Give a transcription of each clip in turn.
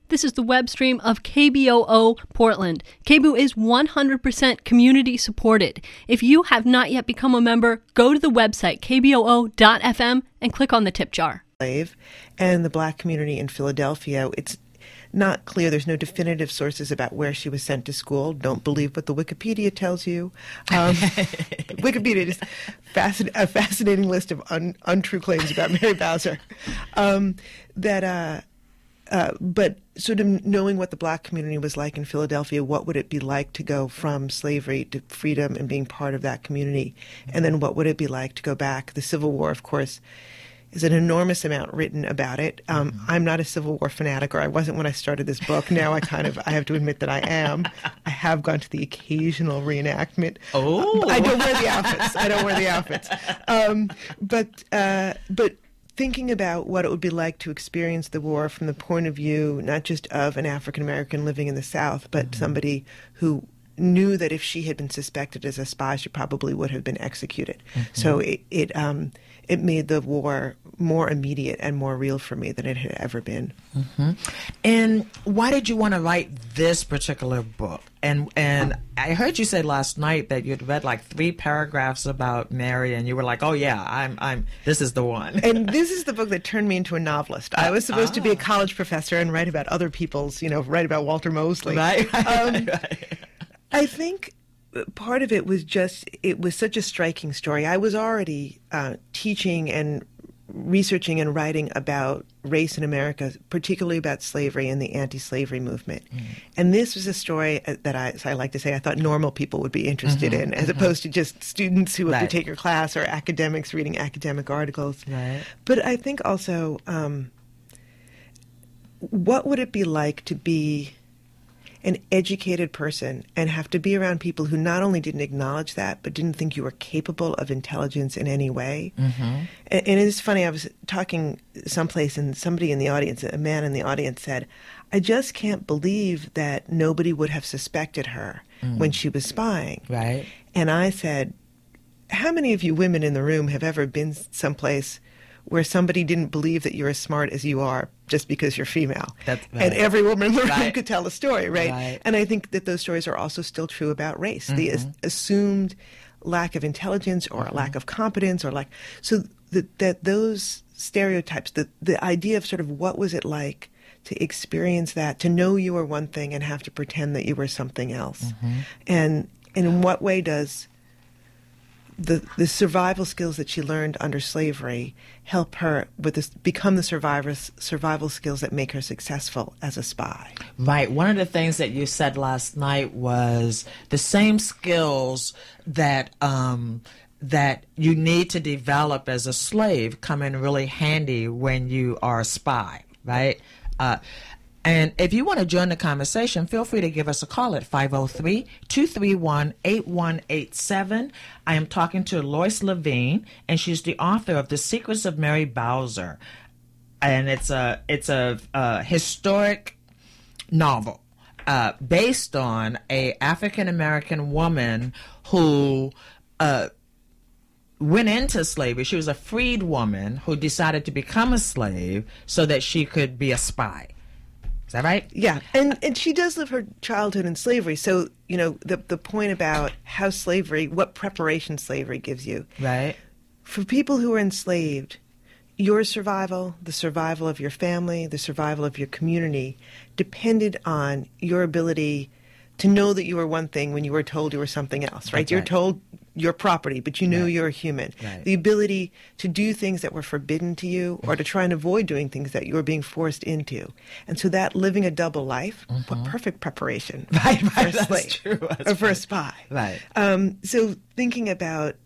This is the web stream of KBOO Portland. KBOO is 100% community supported. If you have not yet become a member, go to the website kboo.fm and click on the tip jar. And the Black community in Philadelphia, it's not clear. There's no definitive sources about where she was sent to school. Don't believe what the Wikipedia tells you. Wikipedia is a fascinating list of untrue claims about Mary Bowser. But sort of knowing what the Black community was like in Philadelphia, what would it be like to go from slavery to freedom and being part of that community? And then what would it be like to go back? The Civil War, of course, is an enormous amount written about it. I'm not a Civil War fanatic, or I wasn't when I started this book. Now I have to admit that I am. I have gone to the occasional reenactment. Oh. I don't wear the outfits. But thinking about what it would be like to experience the war from the point of view, not just of an African American living in the South, but somebody who knew that if she had been suspected as a spy, she probably would have been executed. So it made the war more immediate and more real for me than it had ever been. And why did you want to write this particular book? And I heard you say last night that you'd read like 3 paragraphs about Mary, and you were like, "Oh yeah, I'm this is the one." And this is the book that turned me into a novelist. I was supposed to be a college professor and write about other people's, write about Walter Mosley. Right. I think part of it was just, it was such a striking story. I was already teaching and researching and writing about race in America, particularly about slavery and the anti-slavery movement. And this was a story that I like to say I thought normal people would be interested in, as opposed to just students who would take your class or academics reading academic articles. Right. But I think also, what would it be like to be an educated person and have to be around people who not only didn't acknowledge that, but didn't think you were capable of intelligence in any way? And it's funny, I was talking someplace and somebody in the audience, a man in the audience said, "I just can't believe that nobody would have suspected her when she was spying." Right. And I said, how many of you women in the room have ever been someplace where somebody didn't believe that you're as smart as you are just because you're female? That's right. And every woman in the room could tell a story, right? And I think that those stories are also still true about race. The assumed lack of intelligence or a lack of competence, or that those stereotypes, the idea of sort of what was it like to experience that, to know you were one thing and have to pretend that you were something else. And in what way does the survival skills that she learned under slavery help her become the survival skills that make her successful as a spy? Right. One of the things that you said last night was the same skills that that you need to develop as a slave come in really handy when you are a spy, right? And if you want to join the conversation, feel free to give us a call at 503-231-8187. I am talking to Lois Levine, and she's the author of The Secrets of Mary Bowser. And it's a historic novel based on a African-American woman who went into slavery. She was a freed woman who decided to become a slave so that she could be a spy. Is that right? Yeah, and she does live her childhood in slavery. So, the point about how what preparation slavery gives you. Right. For people who are enslaved, your survival, the survival of your family, the survival of your community depended on your ability to know that you were one thing when you were told you were something else, right? You're told you're property, but you knew you're a human. Right. The ability to do things that were forbidden to you, or to try and avoid doing things that you were being forced into. And so that living a double life, perfect preparation for a slave, true. or for a spy. Right. So thinking about,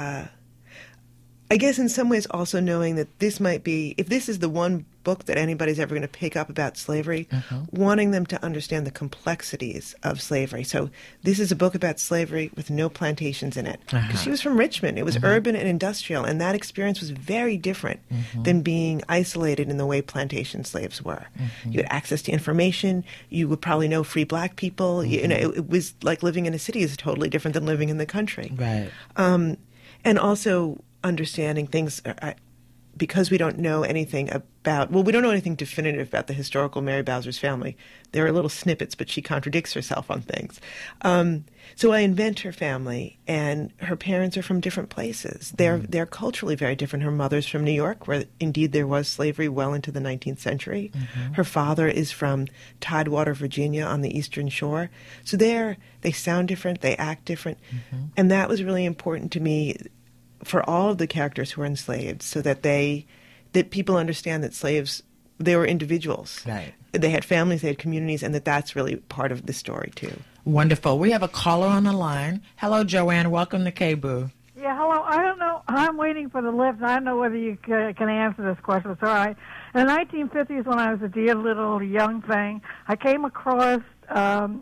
I guess in some ways also knowing that this might be, if this is the one book that anybody's ever going to pick up about slavery, wanting them to understand the complexities of slavery. So this is a book about slavery with no plantations in it. Because she was from Richmond. It was urban and industrial, and that experience was very different than being isolated in the way plantation slaves were. You had access to information. You would probably know free black people. It was like living in a city is totally different than living in the country. Right. And also understanding things because we don't know anything we don't know anything definitive about the historical Mary Bowser's family. There are little snippets, but she contradicts herself on things. So I invent her family, and her parents are from different places. They're culturally very different. Her mother's from New York, where indeed there was slavery well into the 19th century. Her father is from Tidewater, Virginia, on the Eastern Shore. So they sound different, they act different. And that was really important to me for all of the characters who were enslaved, so that people understand that slaves, they were individuals. Right. They had families, they had communities, and that's really part of the story, too. Wonderful. We have a caller on the line. Hello, Joanne. Welcome to KBOO. Yeah, hello. I don't know. I'm waiting for the lift. I don't know whether you can answer this question. It's all right. In the 1950s, when I was a dear little young thing, I came across a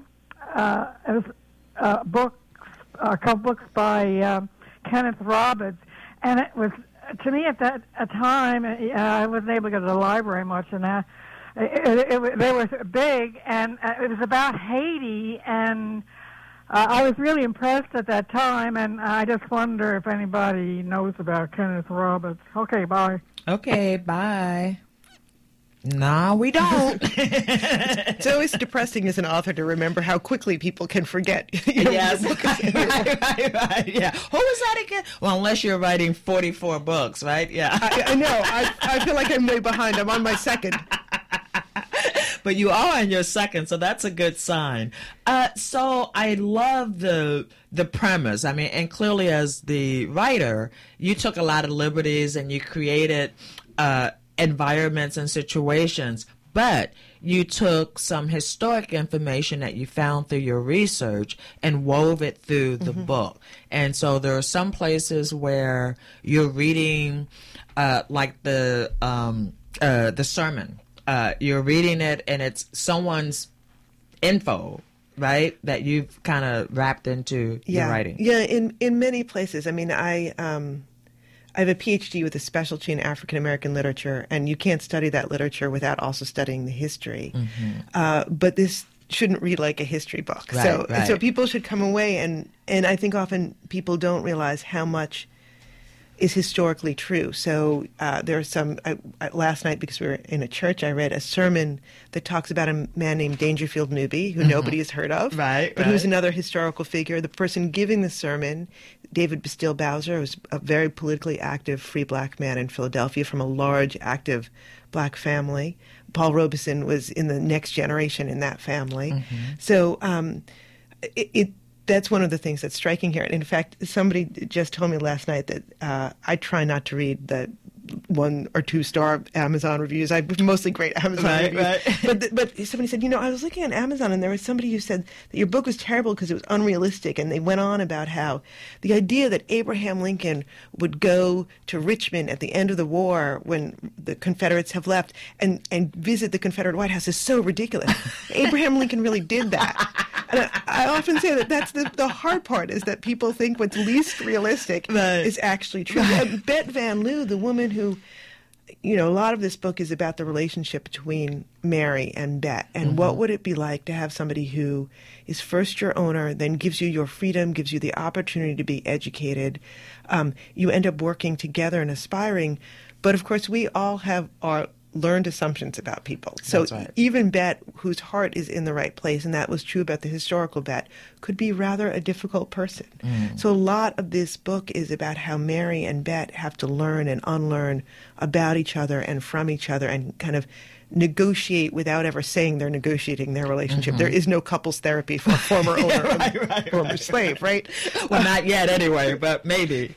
couple books by Kenneth Roberts, and it was, to me at that time, I wasn't able to go to the library much, and they were big, and it was about Haiti, and I was really impressed at that time, and I just wonder if anybody knows about Kenneth Roberts. Okay, bye. Okay, bye. No, we don't. It's always depressing as an author to remember how quickly people can forget. Yes, right. Yeah. Who was that again? Well, unless you're writing 44 books, right? Yeah. I know. I feel like I'm way behind. I'm on my second. But you are on your second, so that's a good sign. So I love the premise. I mean, and clearly as the writer, you took a lot of liberties and you created environments and situations, but you took some historic information that you found through your research and wove it through the book. And so there are some places where you're reading like the sermon. You're reading it and it's someone's info, right, that you've kind of wrapped into your writing. Yeah, in many places. I mean, I have a PhD with a specialty in African American literature, and you can't study that literature without also studying the history. But this shouldn't read like a history book. Right, so people should come away, and I think often people don't realize how much is historically true. So there are some, last night, because we were in a church, I read a sermon that talks about a man named Dangerfield Newby, who nobody has heard of, but who's another historical figure. The person giving the sermon, David Bastille Bowser, was a very politically active free black man in Philadelphia from a large, active black family. Paul Robeson was in the next generation in that family. So that's one of the things that's striking here. And in fact, somebody just told me last night that I try not to read the 1 or 2 star Amazon reviews. I mostly great Amazon reviews. But somebody said, I was looking on Amazon and there was somebody who said that your book was terrible because it was unrealistic. And they went on about how the idea that Abraham Lincoln would go to Richmond at the end of the war when the Confederates have left and visit the Confederate White House is so ridiculous. Abraham Lincoln really did that. And I often say that that's the hard part, is that people think what's least realistic is actually true. Bette Van Loo, the woman who, a lot of this book is about the relationship between Mary and Bette. And what would it be like to have somebody who is first your owner, then gives you your freedom, gives you the opportunity to be educated. You end up working together and aspiring. But of course, we all have our learned assumptions about people. So even Bette, whose heart is in the right place, and that was true about the historical Bette, could be rather a difficult person. So a lot of this book is about how Mary and Bette have to learn and unlearn about each other and from each other and kind of negotiate without ever saying they're negotiating their relationship. There is no couples therapy for a former owner former slave, right? Well, not yet anyway, but maybe.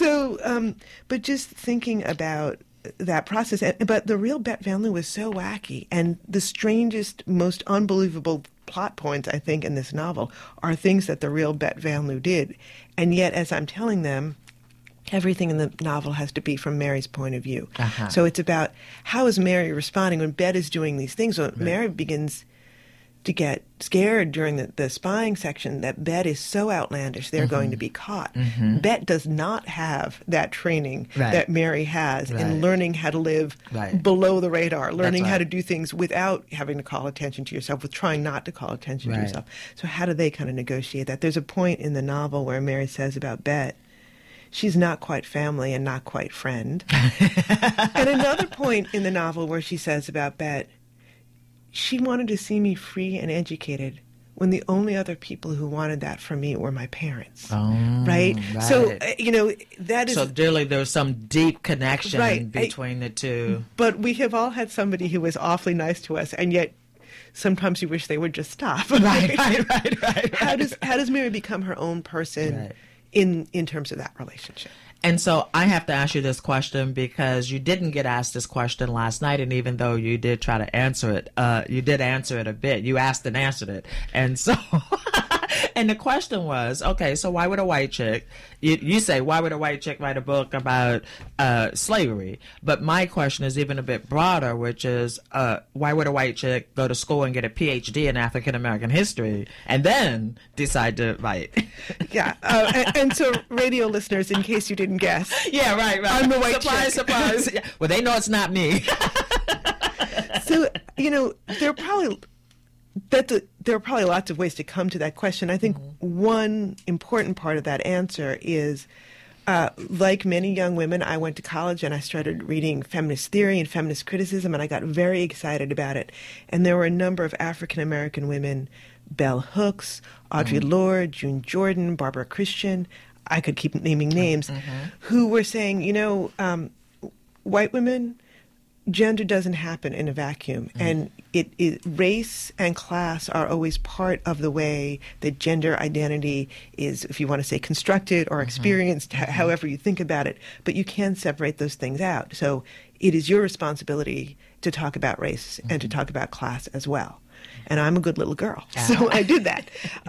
So, but just thinking about that process. But the real Bette Van Loo was so wacky, and the strangest, most unbelievable plot points, I think, in this novel are things that the real Bette Van Loo did. And yet, as I'm telling them, everything in the novel has to be from Mary's point of view. So it's about how is Mary responding when Bette is doing these things. So Mary begins to get scared during the spying section that Bette is so outlandish they're going to be caught. Bette does not have that training that Mary has in learning how to live below the radar, learning how to do things without having to call attention to yourself, with trying not to call attention to yourself. So how do they kind of negotiate that? There's a point in the novel where Mary says about Bette, she's not quite family and not quite friend. And another point in the novel where she says about Bet, she wanted to see me free and educated when the only other people who wanted that for me were my parents. Right? So, that is... So, really, there was some deep connection between the two. But we have all had somebody who was awfully nice to us, and yet sometimes you wish they would just stop. Right. How does Mary become her own person in terms of that relationship? And so I have to ask you this question because you didn't get asked this question last night, and even though you did try to answer it, you did answer it a bit. You asked and answered it. And so, and the question was, okay, so why would a white chick, you say, why would a white chick write a book about slavery? But my question is even a bit broader, which is, why would a white chick go to school and get a PhD in African American history and then decide to write? Yeah. And so, radio listeners, in case you didn't guess. Yeah, right. I'm the white chick. Surprise. Yeah. Well, they know it's not me. So, there are probably lots of ways to come to that question. I think one important part of that answer is, like many young women, I went to college and I started reading feminist theory and feminist criticism, and I got very excited about it. And there were a number of African American women, Bell Hooks, Audre Lorde, June Jordan, Barbara Christian, I could keep naming names, who were saying, white women, gender doesn't happen in a vacuum, and race and class are always part of the way that gender identity is, if you want to say, constructed or experienced, however you think about it. But you can separate those things out. So it is your responsibility to talk about race and to talk about class as well. And I'm a good little girl, so I did that.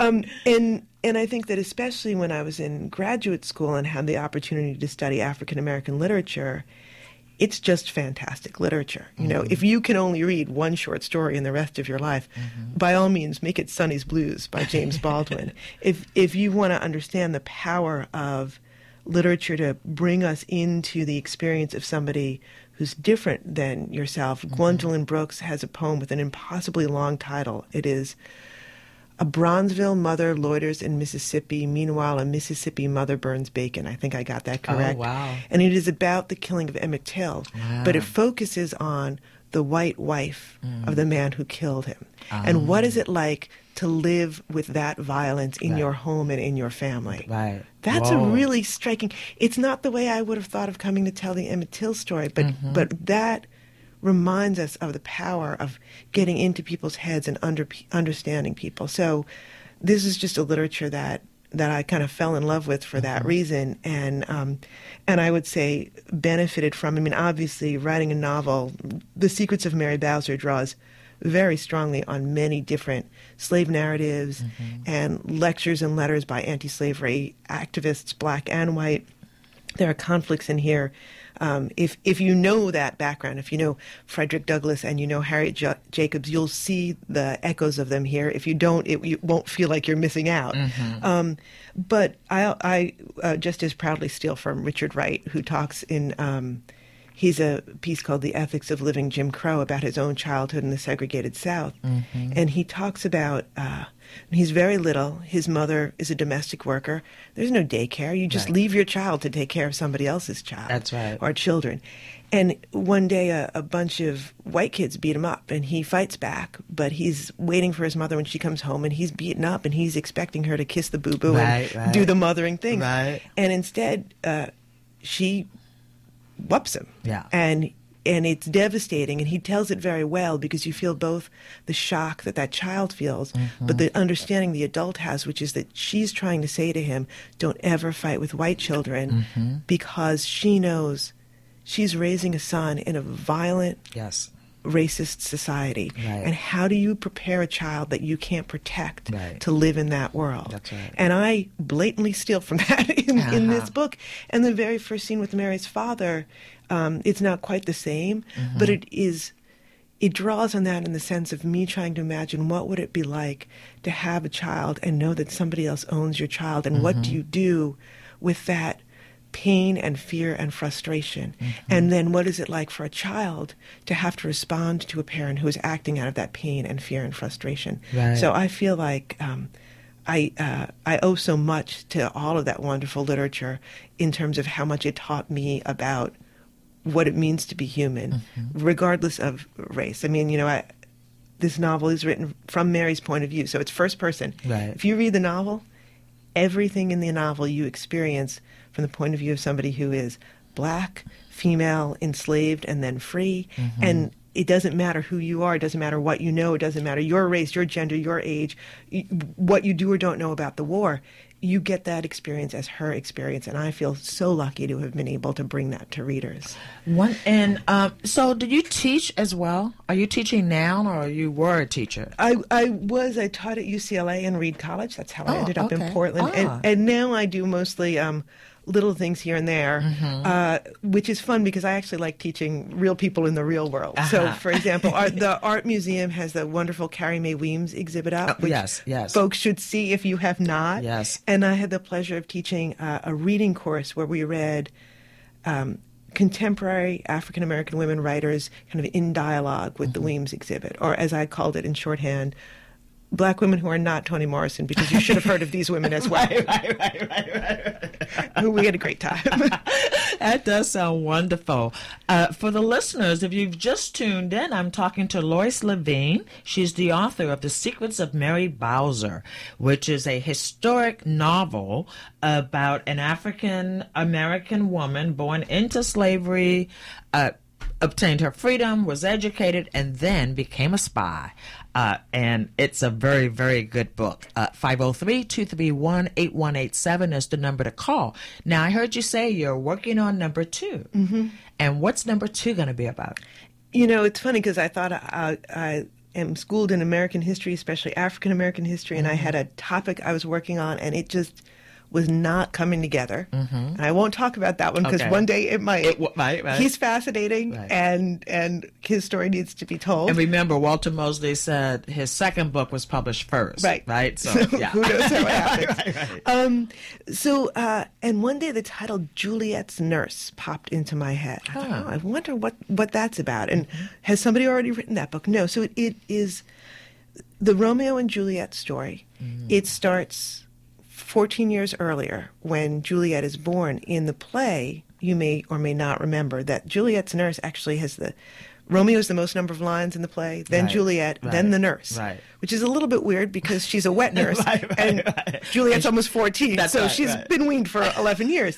And I think that especially when I was in graduate school and had the opportunity to study African American literature, it's just fantastic literature. If you can only read one short story in the rest of your life, by all means, make it Sonny's Blues by James Baldwin. If you want to understand the power of literature to bring us into the experience of somebody who's different than yourself, Gwendolyn Brooks has a poem with an impossibly long title. It is, "A Bronzeville mother loiters in Mississippi. Meanwhile, a Mississippi mother burns bacon." I think I got that correct. Oh, wow. And it is about the killing of Emmett Till, but it focuses on the white wife of the man who killed him. And what is it like to live with that violence in your home and in your family? Right. That's a really striking... It's not the way I would have thought of coming to tell the Emmett Till story, but that reminds us of the power of getting into people's heads and understanding people. So this is just a literature that I kind of fell in love with for that reason, and I would say benefited from. I mean, obviously, writing a novel, The Secrets of Mary Bowser draws very strongly on many different slave narratives and lectures and letters by anti-slavery activists, black and white. There are conflicts in here. If you know that background, if you know Frederick Douglass and you know Harriet Jacobs, you'll see the echoes of them here. If you don't, you won't feel like you're missing out. But I just as proudly steal from Richard Wright, who talks in he's a piece called The Ethics of Living Jim Crow about his own childhood in the segregated South. And he talks about, he's very little, his mother is a domestic worker. There's no daycare. You just leave your child to take care of somebody else's child. That's right. Or children. And one day a bunch of white kids beat him up, and he fights back, but he's waiting for his mother when she comes home, and he's beaten up, and he's expecting her to kiss the boo-boo and do the mothering thing. Right. And instead, she whoops him. Yeah. And it's devastating, and he tells it very well because you feel both the shock that child feels, but the understanding the adult has, which is that she's trying to say to him, don't ever fight with white children because she knows she's raising a son in a violent, racist society. And how do you prepare a child that you can't protect to live in that world? That's right. And I blatantly steal from that in this book. And the very first scene with Mary's father, it's not quite the same, but it draws on that in the sense of me trying to imagine what would it be like to have a child and know that somebody else owns your child, and what do you do with that pain and fear and frustration. And then what is it like for a child to have to respond to a parent who is acting out of that pain and fear and frustration? So I feel like I owe so much to all of that wonderful literature in terms of how much it taught me about what it means to be human, regardless of race. I mean, this novel is written from Mary's point of view, so it's first person. Right. If you read the novel, everything in the novel you experience from the point of view of somebody who is black, female, enslaved, and then free. And it doesn't matter who you are. It doesn't matter what you know. It doesn't matter your race, your gender, your age, what you do or don't know about the war. You get that experience as her experience, and I feel so lucky to have been able to bring that to readers. So do you teach as well? Are you teaching now, or you were a teacher? I taught at UCLA and Reed College. That's how I ended up in Portland. And now I do mostly little things here and there, which is fun because I actually like teaching real people in the real world. So, for example, the Art Museum has the wonderful Carrie Mae Weems exhibit up, which folks should see if you have not. Yes. And I had the pleasure of teaching a reading course where we read contemporary African-American women writers kind of in dialogue with the Weems exhibit, or as I called it in shorthand, Black women who are not Toni Morrison, because you should have heard of these women as well. Right. We had a great time. That does sound wonderful. For the listeners, if you've just tuned in, I'm talking to Lois Levine. She's the author of The Secrets of Mary Bowser, which is a historic novel about an African-American woman born into slavery, obtained her freedom, was educated, and then became a spy. And it's a very, very good book. 503-231-8187 is the number to call. Now, I heard you say you're working on number 2. And what's number 2 going to be about? It's funny because I thought I am schooled in American history, especially African American history, and I had a topic I was working on, and it just was not coming together. And I won't talk about that one because one day it might. Right. He's fascinating, and his story needs to be told. And remember, Walter Mosley said his second book was published first. Right? So yeah. Who knows how it happens. And one day the title Juliet's Nurse popped into my head. I thought, I wonder what that's about. And has somebody already written that book? No. So it is the Romeo and Juliet story. It starts 14 years earlier, when Juliet is born. In the play, you may or may not remember that Juliet's nurse actually has Romeo is the most number of lines in the play, then Juliet, then the nurse, which is a little bit weird because she's a wet nurse, and Juliet's almost 14, so she's been weaned for 11 years.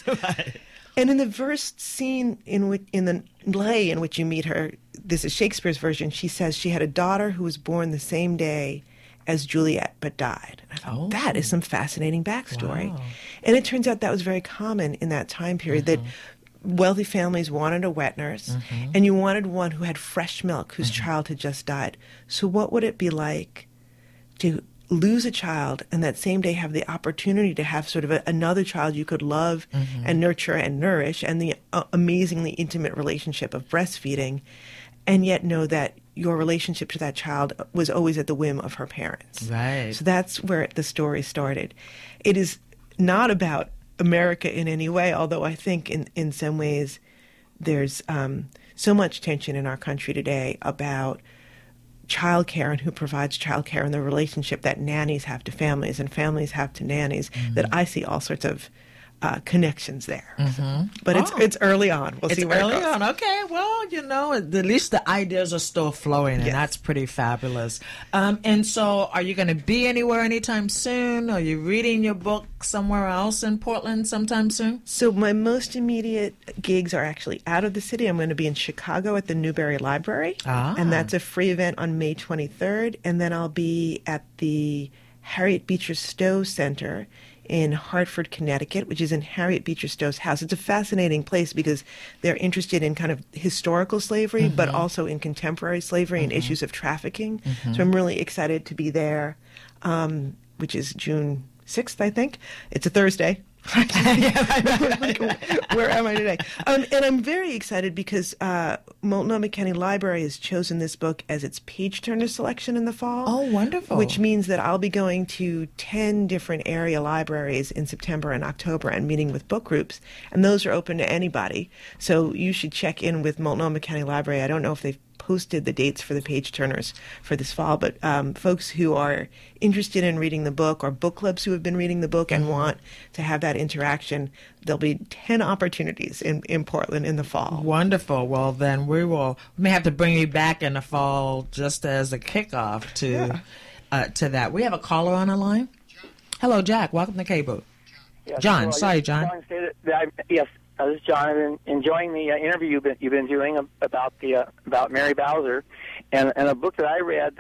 And in the first scene in the play in which you meet her, this is Shakespeare's version, she says she had a daughter who was born the same day as Juliet, but died. And I thought, that is some fascinating backstory. Wow. And it turns out that was very common in that time period, that wealthy families wanted a wet nurse, and you wanted one who had fresh milk, whose child had just died. So what would it be like to lose a child and that same day have the opportunity to have sort of another child you could love and nurture and nourish, and the amazingly intimate relationship of breastfeeding, and yet know that your relationship to that child was always at the whim of her parents. Right. So that's where the story started. It is not about America in any way, although I think in some ways there's so much tension in our country today about childcare and who provides childcare and the relationship that nannies have to families and families have to nannies, that I see all sorts of connections there. But it's early on. We'll see where it goes. It's early on. Okay. Well, at least the ideas are still flowing, and that's pretty fabulous. And so are you going to be anywhere anytime soon? Are you reading your book somewhere else in Portland sometime soon? So my most immediate gigs are actually out of the city. I'm going to be in Chicago at the Newberry Library, and that's a free event on May 23rd. And then I'll be at the Harriet Beecher Stowe Center in Hartford, Connecticut, which is in Harriet Beecher Stowe's house. It's a fascinating place because they're interested in kind of historical slavery, but also in contemporary slavery and issues of trafficking. So I'm really excited to be there, which is June 6th, I think. It's a Thursday. Where am I today? And I'm very excited because Multnomah County Library has chosen this book as its page-turner selection in the fall. Oh, wonderful. Which means that I'll be going to 10 different area libraries in September and October and meeting with book groups, and those are open to anybody. So you should check in with Multnomah County Library. I don't know if they've posted the dates for the page turners for this fall. But folks who are interested in reading the book, or book clubs who have been reading the book and want to have that interaction, there'll be 10 opportunities in Portland in the fall. Wonderful. Well, then we may have to bring you back in the fall just as a kickoff to that. We have a caller on the line. Hello, Jack. Welcome to K-Boo. Yes, John. well, Sorry, John. Yes, this is John. I've been enjoying the interview you've been doing about Mary Bowser, and a book that I read,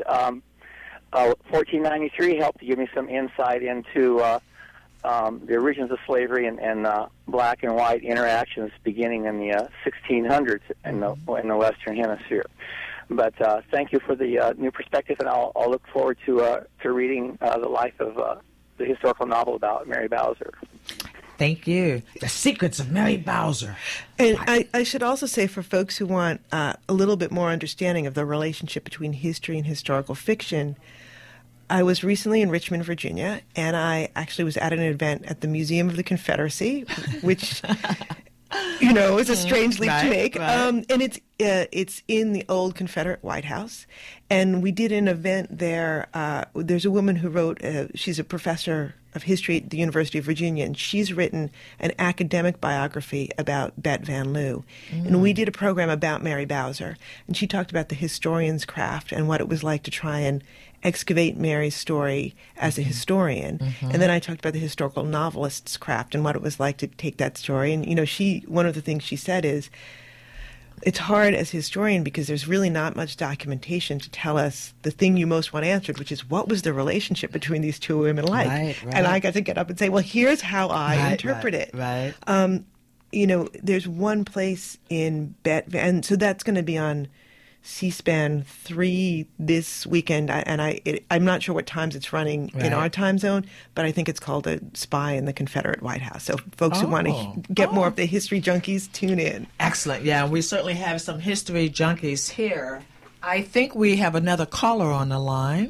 1493, helped to give me some insight into the origins of slavery and black and white interactions beginning in the 1600s in the Western Hemisphere. But thank you for the new perspective, and I'll look forward to reading the life of the historical novel about Mary Bowser. Thank you. The Secrets of Mary Bowser. And I should also say, for folks who want a little bit more understanding of the relationship between history and historical fiction, I was recently in Richmond, Virginia, and I actually was at an event at the Museum of the Confederacy, which is a strange leap to make. Right. And it's in the old Confederate White House. And we did an event there. There's a woman who wrote, she's a professor of history at the University of Virginia, and she's written an academic biography about Bet Van Loo. And we did a program about Mary Bowser. And she talked about the historian's craft and what it was like to try and excavate Mary's story as a historian. And then I talked about the historical novelist's craft and what it was like to take that story. And, one of the things she said is, it's hard as a historian because there's really not much documentation to tell us the thing you most want answered, which is, what was the relationship between these two women like? Right. And I got to get up and say, well, here's how I interpret it. Right. There's one place in and so that's going to be on C-SPAN 3 this weekend, I'm not sure what times it's running in our time zone, but I think it's called A Spy in the Confederate White House. So folks who want to get more of the history junkies, tune in. Excellent. Yeah, we certainly have some history junkies here. I think we have another caller on the line.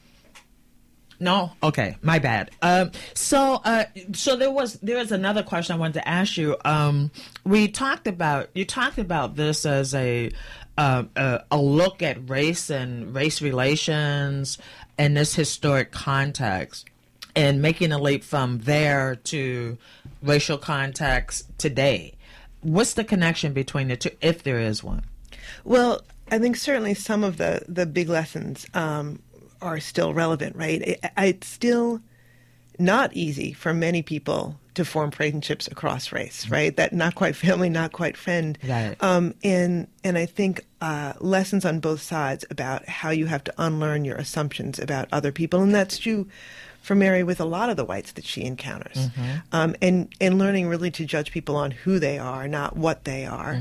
No? Okay, my bad. So there is another question I wanted to ask you. You talked about this as a look at race and race relations in this historic context, and making a leap from there to racial context today. What's the connection between the two, if there is one? Well, I think certainly some of the big lessons are still relevant, right? It's still not easy for many people to form friendships across race, right? That not quite family, not quite friend. Right. And I think lessons on both sides about how you have to unlearn your assumptions about other people. And that's true for Mary with a lot of the whites that she encounters. And learning really to judge people on who they are, not what they are.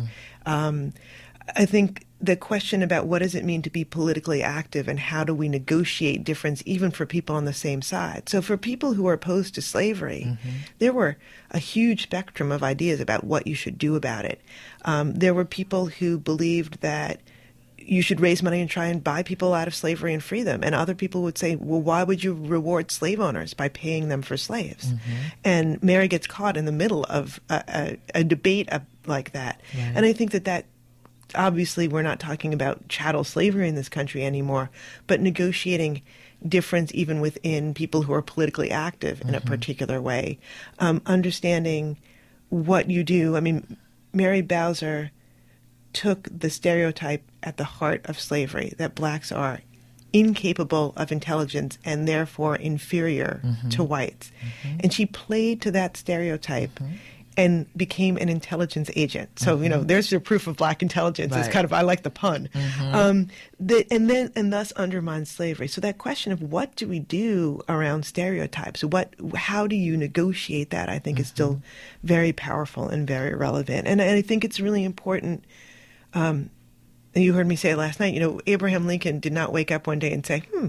I think the question about what does it mean to be politically active and how do we negotiate difference even for people on the same side. So for people who are opposed to slavery, there were a huge spectrum of ideas about what you should do about it. There were people who believed that you should raise money and try and buy people out of slavery and free them. And other people would say, well, why would you reward slave owners by paying them for slaves? And Mary gets caught in the middle of a debate like that. Right. And I think that obviously we're not talking about chattel slavery in this country anymore, but negotiating difference even within people who are politically active in a particular way. Understanding what you do. I mean, Mary Bowser took the stereotype at the heart of slavery, that blacks are incapable of intelligence and therefore inferior to whites. And she played to that stereotype and became an intelligence agent. So, there's your proof of black intelligence. Right. It's kind of, I like the pun. And thus undermines slavery. So that question of what do we do around stereotypes? How do you negotiate that, I think is still very powerful and very relevant. And I think it's really important. You heard me say last night, Abraham Lincoln did not wake up one day and say, I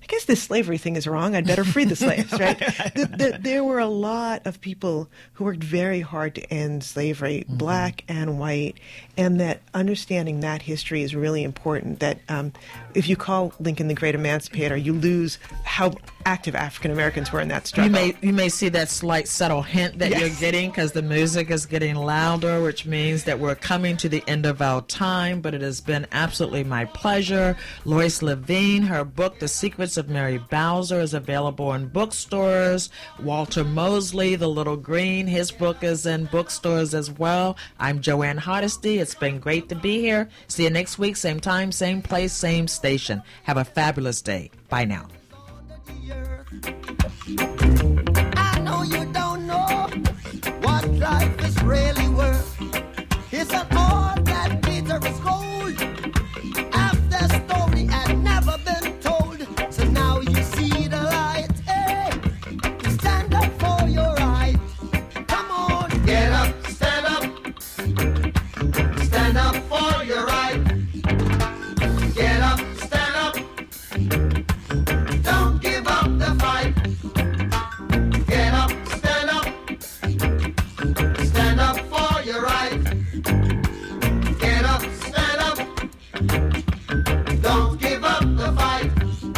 I guess this slavery thing is wrong. I'd better free the slaves, right? There were a lot of people who worked very hard to end slavery, black and white, and that understanding that history is really important. That if you call Lincoln the Great Emancipator, you lose how active African Americans were in that struggle. You may see that slight subtle hint that you're getting because the music is getting louder, which means that we're coming to the end of our time, but it has been absolutely my pleasure. Lois Levine, her book, The Secrets of Mary Bowser, is available in bookstores. Walter Mosley, The Little Green, his book is in bookstores as well. I'm Joanne Hardesty. It's been great to be here. See you next week, same time, same place, same station. Have a fabulous day. Bye now. I know you don't know what life is really worth. It's an all that glitter is gold. After story had never been told, so now you see the light. Hey, stand up for your right. Come on, get up, stand up for your right. Get up, stand up. Don't give up the fight. Get up, stand up. Stand up for your right. Get up, stand up. Don't give up the fight.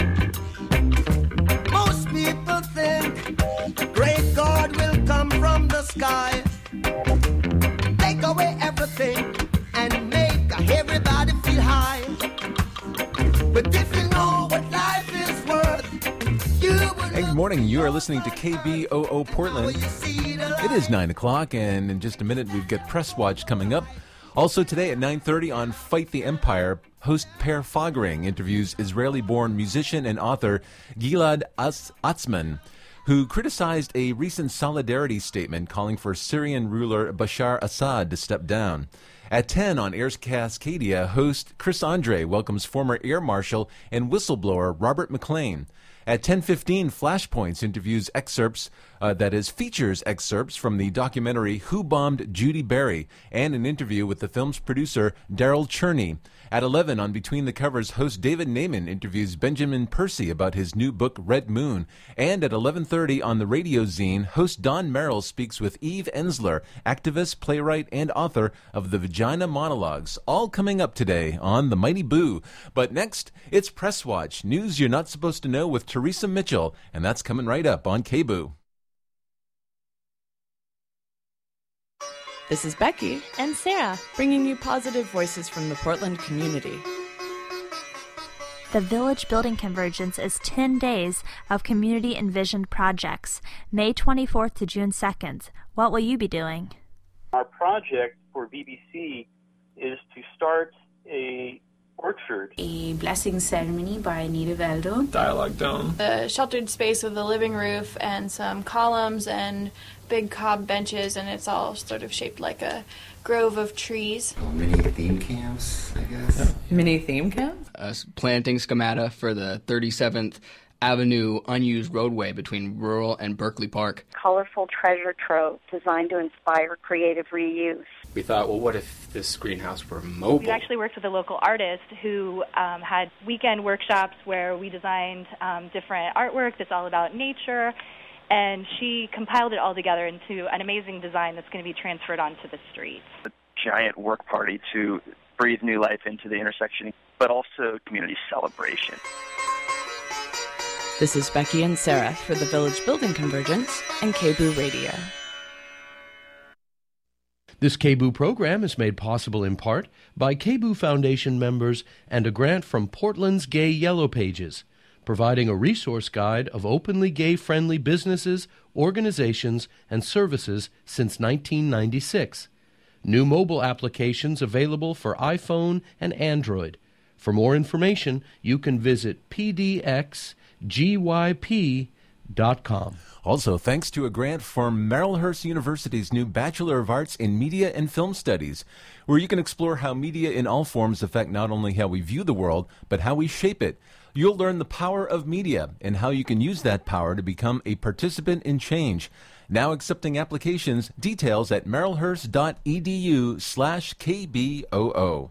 Most people think great God will come from the sky, take away everything and make everybody feel high. But if you know what life is worth, you will. Hey, good morning. You are listening to KBOO Portland. It is 9 o'clock, and in just a minute, we've got Press Watch coming up. Also today at 9:30 on Fight the Empire, host Per Fogering interviews Israeli-born musician and author Gilad Atzmon, who criticized a recent solidarity statement calling for Syrian ruler Bashar Assad to step down. At 10 on Air Cascadia, host Chris Andre welcomes former Air Marshal and whistleblower Robert McLean. At 10:15, Flashpoints interviews features excerpts from the documentary Who Bombed Judy Berry and an interview with the film's producer Daryl Cherney. At 11 on Between the Covers, host David Naiman interviews Benjamin Percy about his new book Red Moon. And at 11:30 on the Radio Zine, host Don Merrill speaks with Eve Ensler, activist, playwright, and author of The Vagina Monologues. All coming up today on The Mighty Boo. But next, it's Press Watch, news you're not supposed to know with Teresa Mitchell, and that's coming right up on KBOO. This is Becky and Sarah, bringing you positive voices from the Portland community. The Village Building Convergence is 10 days of community envisioned projects, May 24th to June 2nd. What will you be doing? Our project for BBC is to start a orchard. A blessing ceremony by Anita Valdo. Dialogue dome. A sheltered space with a living roof and some columns and big cob benches, and it's all sort of shaped like a grove of trees. Mini theme camps, I guess. Yeah. Mini theme camp? Planting schemata for the 37th Avenue unused roadway between Rural and Berkeley Park. Colorful treasure trove designed to inspire creative reuse. We thought, well, what if this greenhouse were mobile? We actually worked with a local artist who had weekend workshops where we designed different artwork that's all about nature, and she compiled it all together into an amazing design that's going to be transferred onto the street. A giant work party to breathe new life into the intersection, but also community celebration. This is Becky and Sarah for the Village Building Convergence and KBOO Radio. This KBOO program is made possible in part by KBOO Foundation members and a grant from Portland's Gay Yellow Pages, providing a resource guide of openly gay-friendly businesses, organizations, and services since 1996. New mobile applications available for iPhone and Android. For more information, you can visit pdxgyp.com. Also, thanks to a grant from Marylhurst University's new Bachelor of Arts in Media and Film Studies, where you can explore how media in all forms affect not only how we view the world, but how we shape it. You'll learn the power of media and how you can use that power to become a participant in change. Now accepting applications. Details at marylhurst.edu/KBOO.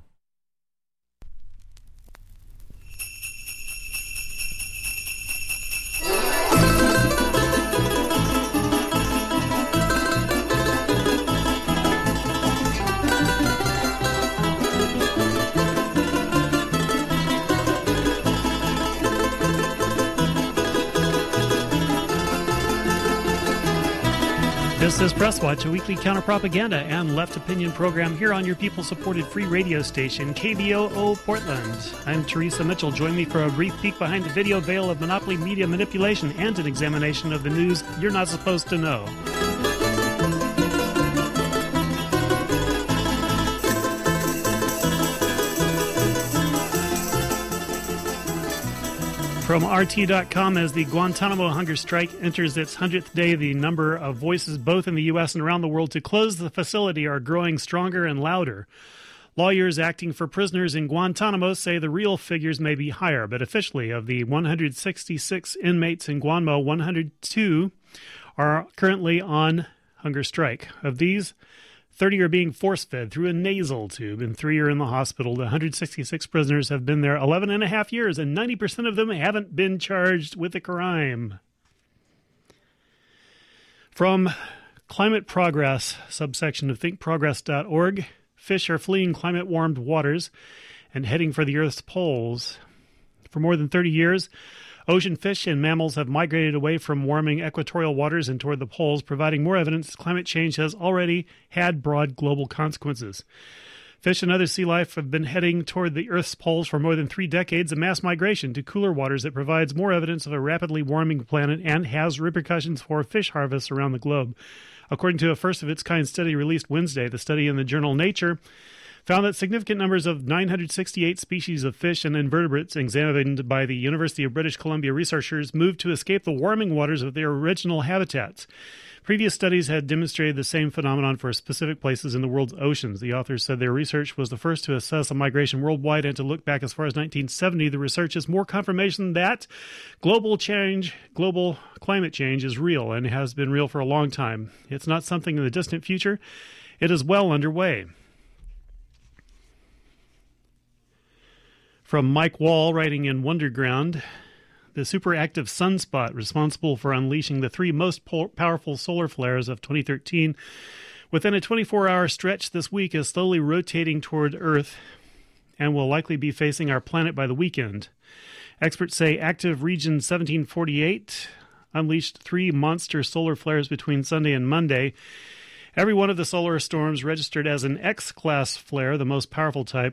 This is Press Watch, a weekly counter-propaganda and left opinion program here on your people-supported free radio station, KBOO Portland. I'm Teresa Mitchell. Join me for a brief peek behind the video veil of monopoly media manipulation and an examination of the news you're not supposed to know. From RT.com, as the Guantanamo hunger strike enters its 100th day, the number of voices both in the U.S. and around the world to close the facility are growing stronger and louder. Lawyers acting for prisoners in Guantanamo say the real figures may be higher, but officially, of the 166 inmates in Guantanamo, 102 are currently on hunger strike. Of these, 30 are being force-fed through a nasal tube, and 3 are in the hospital. The 166 prisoners have been there 11 and a half years, and 90% of them haven't been charged with a crime. From Climate Progress, subsection of thinkprogress.org, fish are fleeing climate-warmed waters and heading for the Earth's poles. For more than 30 years, ocean fish and mammals have migrated away from warming equatorial waters and toward the poles, providing more evidence that climate change has already had broad global consequences. Fish and other sea life have been heading toward the Earth's poles for more than 3 decades, a mass migration to cooler waters that provides more evidence of a rapidly warming planet and has repercussions for fish harvests around the globe. According to a first-of-its-kind study released Wednesday, the study in the journal Nature found that significant numbers of 968 species of fish and invertebrates examined by the University of British Columbia researchers moved to escape the warming waters of their original habitats. Previous studies had demonstrated the same phenomenon for specific places in the world's oceans. The authors said their research was the first to assess a migration worldwide, and to look back as far as 1970, the research is more confirmation that global climate change is real and has been real for a long time. It's not something in the distant future. It is well underway. From Mike Wall, writing in Wonderground, the superactive sunspot responsible for unleashing the 3 most powerful solar flares of 2013 within a 24-hour stretch this week is slowly rotating toward Earth and will likely be facing our planet by the weekend. Experts say active region 1748 unleashed 3 monster solar flares between Sunday and Monday. Every one of the solar storms registered as an X-class flare, the most powerful type,